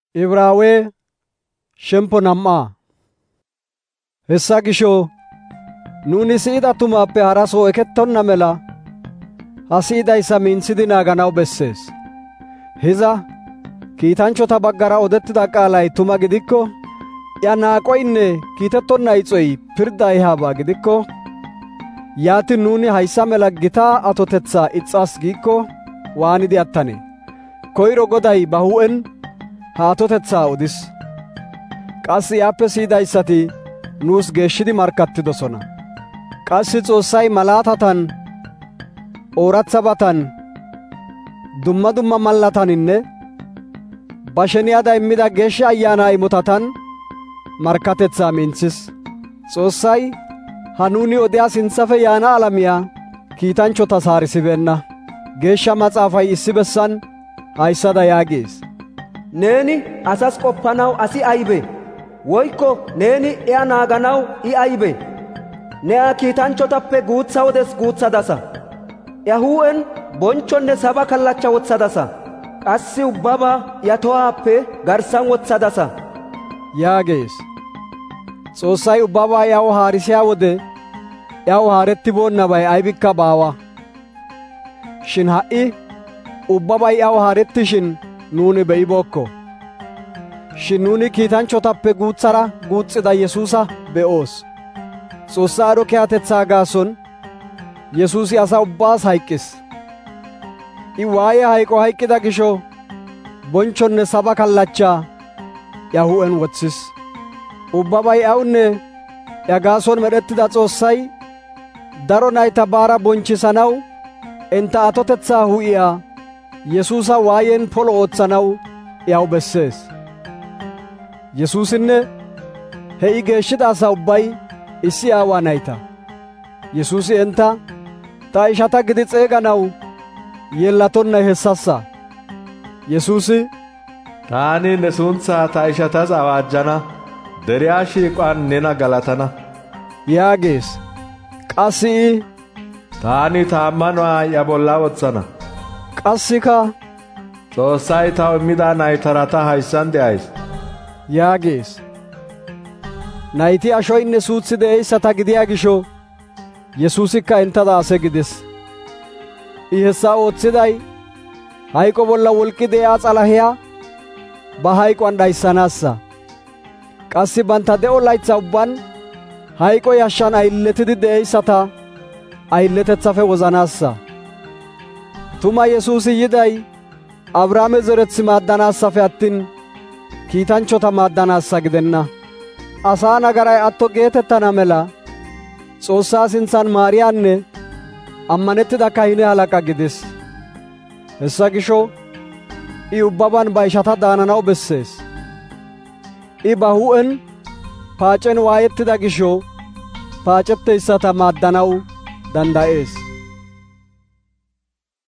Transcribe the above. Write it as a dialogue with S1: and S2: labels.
S1: Ibraawe shempo nam'a. Hessa gisho nuni siyida tumappe haraso ekettonna mela ha siyidayssa minthidi naaganaw bessees. Hiza kiitanchchota baggara odettida qaalay tuma gidikko iya naaqoynne kiitettonna ixoy pirda ehaba gidikko yaatin nuni hayssa mela gita atotetsaa ixxas giikko waanidi attanee? Koyro Goday ba hu'en ha atotetsaa odis. Qassi iyappe siyidayssati nuus geeshshidi markkattidosona. Qassi Xoossay malaatatan, oorathabatan, dumma dumma mallataninne ba sheniyada immida Geeshsha Ayyaana imotatan markkatetsaa minthis. Xoossay ha nuuni odiya sinthafe yaana alamiyaa kiitanchchotas haarisibeenna. Geeshsha Maxaafay issi bessan hayssada yaagees.
S2: Neeni asas qoppanaw asi aybe? Woykko neeni iya naaganaw I aybe? Ne a kiitanchchotappe guutha wodes guuthadasa. Iya hu'en bonchchonne saba kallachcha wothadasa. Qassi ubbabaa iya tohaappe garssan wothadasa
S1: yaagees. Xoossay ubbabaa iyaw haarisiyaa wode iyaw haarettiboonnabay aybikka baawa. Shin ha'i ubbabay iyaw haarettishin nuuni be'ibookko. Shin nuuni kiitanchchotappe guutsara guuxxida Yesuusa be'oos. Xoossaa aadho kiyatetsaa gaason Yesuusi asa ubbaas hayqqis. I waaye hayqo hayqqida gisho bonchchonne saba kallachchaa iya hu'en wothis. Ubbabay iyawunne iya gaason medhettida Xoossay daro nayta baara bonchisanaw entta atotetsaa hu'iyaa Yesuusa waayen polo ootsanaw iyaw bessees. Yesuusinne he I geeshshida asaa ubbay issi aawaa nayta. Yesuusi entta ta ishata gidi xeeganaw yeellatonnay hessassa. Yesuusi,
S3: taani ne sunthaa ta ishatas awaajjana, deriyaa shiiquwan nena galatana
S1: yaagees. Qassi I,
S3: taani ta ammanuwaa iya bolla wotsana.
S1: Qassika,
S3: Xoossay taw immida naytara ta hayssan de'ays
S1: yaagees. Nayti ashoynne suuththi de'eyssata gidiyaa gisho Yesuusikka enttada ase gidis. I hessa oothiday hayqo bolla wolqqi de'iyaa s'alahiyaa ba hayquwan dhayssanaassa. Qassi bantta de'o laytha ubban hayqo yashshan aylletidi de'eyssata aylletethafe wozanaassa. Tuma Yesuusi yiday Abrahaame zerethi maaddanaassafe attin kiitanchchota maaddanaassa gidenna. Asaa nagaray atto geetettana mela Xoossaa sinthan maariyaanne ammanettida kahine halaqa gidis. Hessa gisho I ubbaban ba ishata daananaw bessees. I ba hu'en paacen waayettida gisho paacetteyssata maaddanaw danda'ees.